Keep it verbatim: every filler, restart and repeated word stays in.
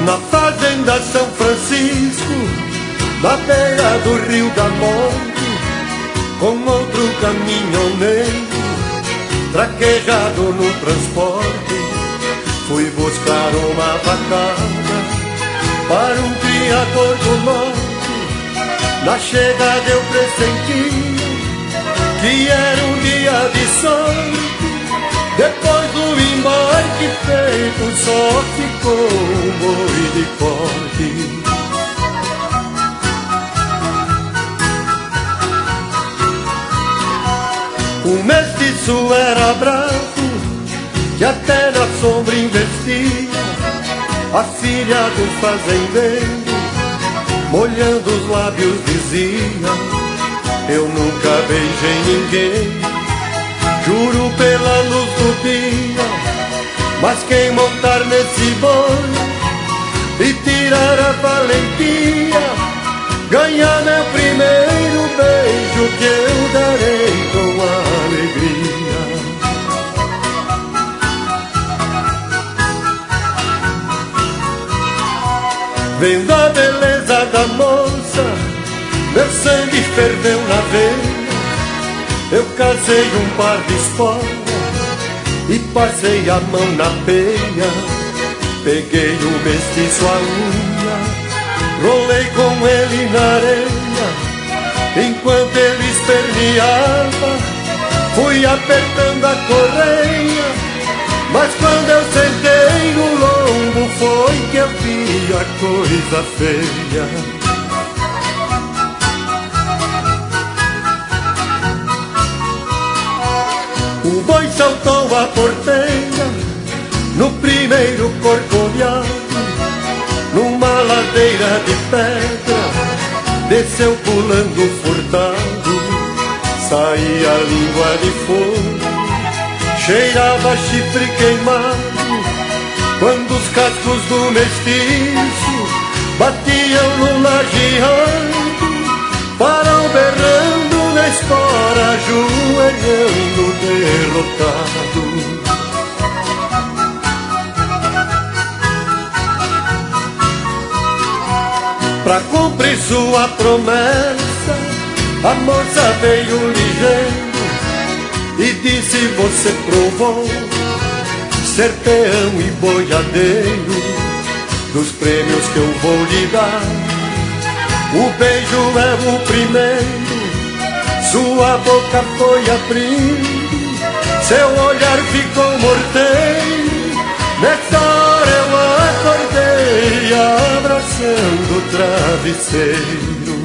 Na fazenda São Francisco, na beira do Rio da Morte, com outro caminhoneiro traquejado no transporte, fui buscar uma vacada para um criador do norte. Na chegada eu pressenti que era um dia de sorte. Depois do embarque feito, só ficou um boi de corte. O mestiço era bravo, que até na sombra investia. A filha do fazendeiro, molhando os lábios, dizia: eu nunca beijei ninguém, juro pela luz do dia, mas quem montar nesse boi e tirar a valentia, ganhar meu primeiro beijo, que eu darei com alegria. Vendo a beleza da moça, meu sangue ferveu na veia. Eu casei um par de esporas e passei a mão na peia. Peguei o mestiço à unha, rolei com ele na areia. Enquanto ele esperneava, fui apertando a correia. Mas quando eu sentei no lombo, foi que eu vi a coisa feia. O boi saltou a porteira no primeiro corcoviado, numa ladeira de pedra, desceu pulando furtado. Saía a língua de fogo, cheirava chifre queimado, quando os cascos do mestiço batiam no lajeado. Parou berrando na espora, ajoelhando derrotado. Pra cumprir sua promessa, a moça veio ligeiro e disse: você provou ser peão e boiadeiro, dos prêmios que eu vou lhe dar, o beijo é o primeiro. Sua boca foi abrindo, seu olhar ficou morteiro. Nessa hora eu acordei, abraçando o travesseiro.